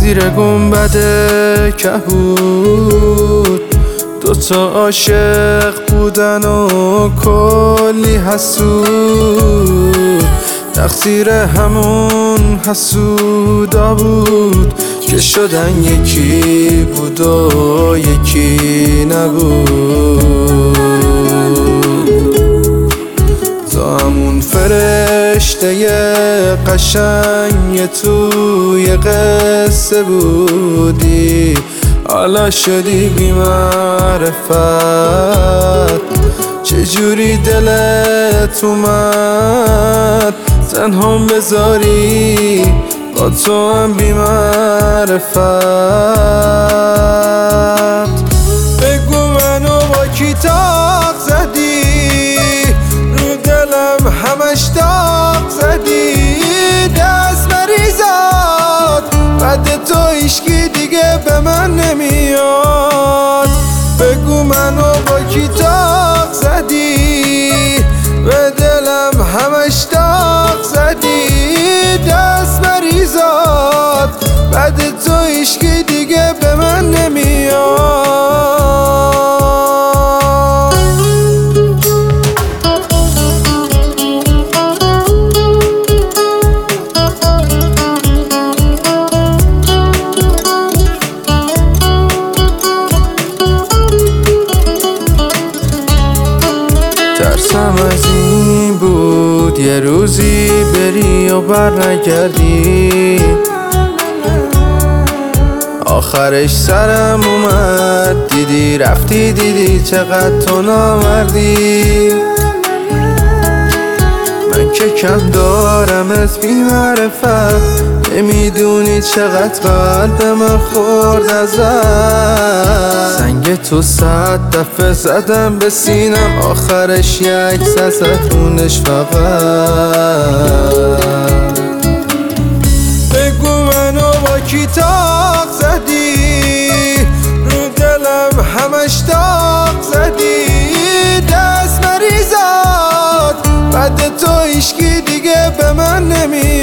زیر گنبد کهود دوتا عاشق بودن و کلی حسود، تقصیر همون حسودا بود که شدن یکی بود و یکی نبود. تو همون فرشته قشنگ توی قصه بودی، حالا شدی بی معرفت. چجوری دلت اومد تنهام بذاری با تو هم بی معرفت؟ بگو منو با کی تاق زدی، رو دلم همش داغ زدی، دست مریزاد بعد تو هیچکی دیگه به من نمیاد. بگو منو با کی تاق زدی، به دلم همش داغ زدی، دست مریزاد بعد تو هیچکی دیگه به من نمیاد. ترسم از این بود یه روزی بری و بر نگردی، آخرش سرم اومد دیدی رفتی، دیدی چقدر تو نامردی. من که کم دارمت بی معرفت، نمیدونی چقدر قلب من خورد ازت. سنگ تو 100 دفعه زدم به سینم، آخرش یک زدونش فقط. بگو منو با کی تاق زدی، رو دلم همش داغ زدی، دست مریزاد بعد تو هیچکی دیگه به من نمیاد.